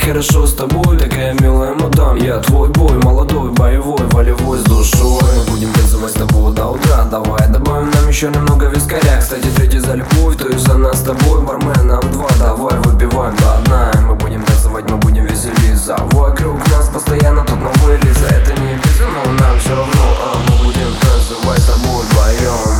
хорошо с тобой, такая милая мадам. Я твой бой, молодой, боевой, волевой, с душой. Мы будем танцевать с тобой до утра. Давай добавим нам еще немного вискаря. Кстати, третий за любовь, то есть она с тобой. Бармен, нам два, давай выпиваем до дна. Мы будем танцевать, мы будем веселиться. Вокруг нас постоянно тут новые лица. Это не песня, но нам все равно. Мы будем танцевать с тобой вдвоем.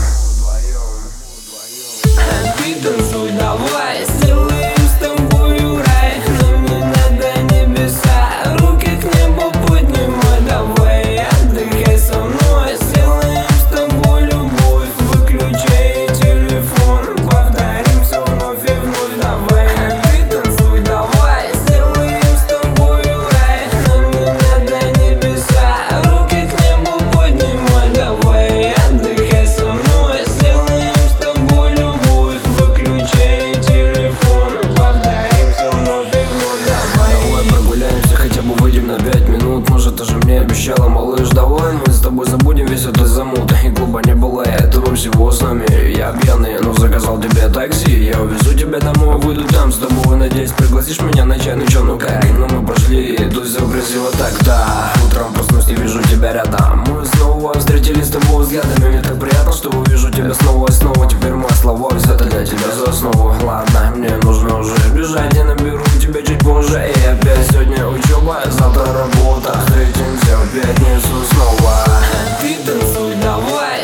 Ты танцуй, давай, сделаем с тобою рай. Нам не надо небеса, руки к небу поднимай. Давай, отдыхай со мной, сделаем с тобой любовь. Выключай телефон, повторим все вновь и вновь. Давай, ты танцуй, давай, сделаем с тобою рай. Нам не надо небеса, руки к небу поднимай. Давай, отдыхай со мной, сделаем с тобой любовь. Выключай телефон, повторим все вновь и вновь. Давай прогуляемся, хотя бы выйдем на 5 минут. Может, ты же мне обещала, малыш, давай мы с тобой забудем весь этот замут. И клуба не было, этого всего с нами. Я пьяный, но заказал тебе такси. Я увезу тебя домой, выйду там с тобой. Надеюсь, пригласишь меня на чай, ну чё, ну как? Ну мы пошли, тут все красиво так-то. Утром проснусь и вижу тебя рядом. Мы снова встретились с тобой взглядами. Мне так приятно, что увижу тебя снова и снова. Теперь мои слова взяты для тебя за основу. Ладно, мне нужно уже бежать, я наберу тебя чуть позже. И опять сегодня учеба, завтра работа. Встретимся в пятницу снова. Ты танцуй, давай.